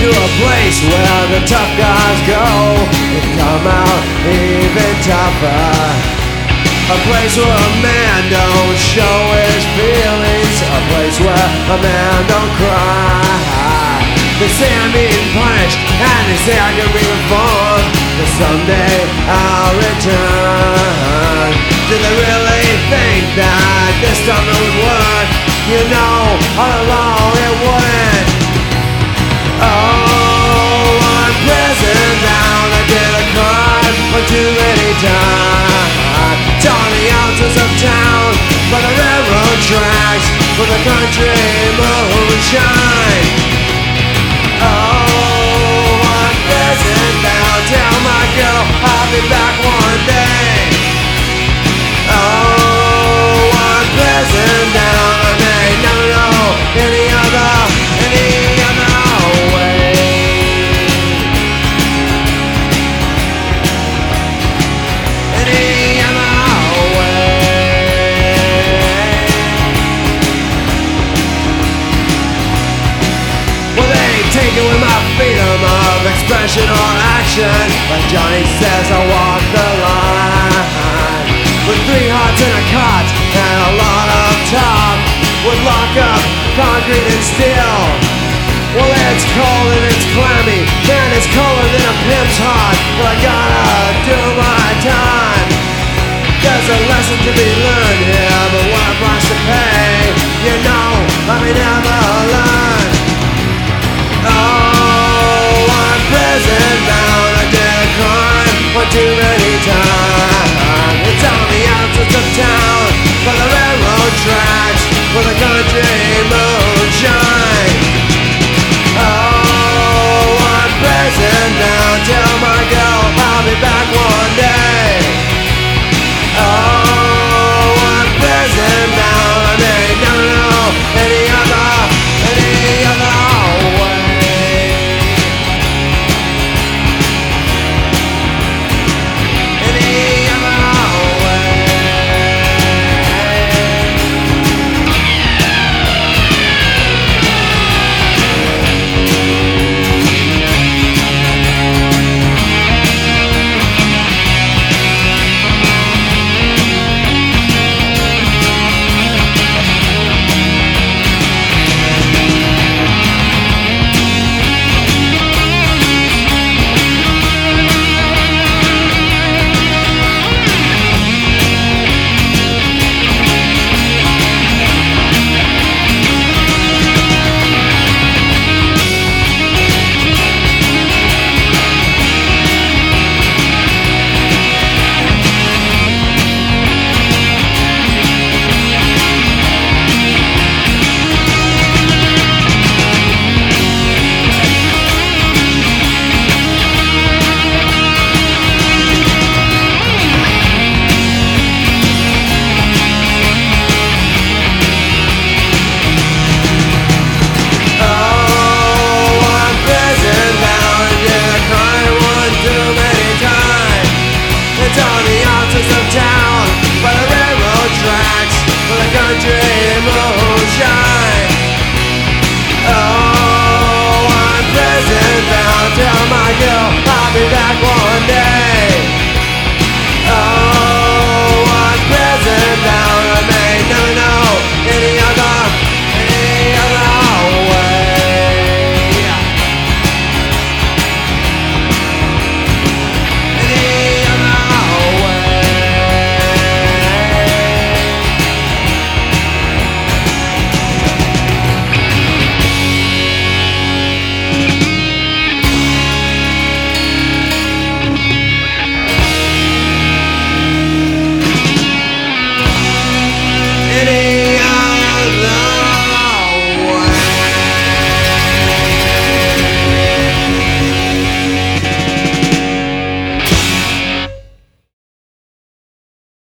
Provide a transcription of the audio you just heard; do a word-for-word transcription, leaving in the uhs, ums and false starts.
a place where the tough guys go and come out even tougher. A place where a man don't show his feelings. A place where a man don't cry. They say I'm being punished and they say I can be reformed, but someday I'll return. Do they really think that this time it would work? You know, all along it wouldn't. Oh, I'm prison bound. I did a crime for too many times. On the outskirts of town, by the railroad tracks, where the country moonshine. Oh, I'm prison bound. Tell my girl I'll be back one day. Oh, I'm prison bound. I may never know any other, any other way. Any taken with my freedom of expression or action. But Johnny says I walk the line. With three hearts in a cot and a lot of talk, would lock up concrete and steel. Well, it's cold and it's clammy, and it's colder than a pimp's heart. Well, I gotta do my time. There's a lesson to be learned here, but what a price to pay. You know, I may never learn. Oh, I'm prison bound. I did a crime one too many times. It's on the outskirts of town, by the railroad tracks, where the country moonshine. Oh, I'm prison bound. Tell my girl I'll be back one day. Oh, I'm prison bound. I may never know any other, any other way. On the outskirts of town, by the railroad tracks, where the country moonshine.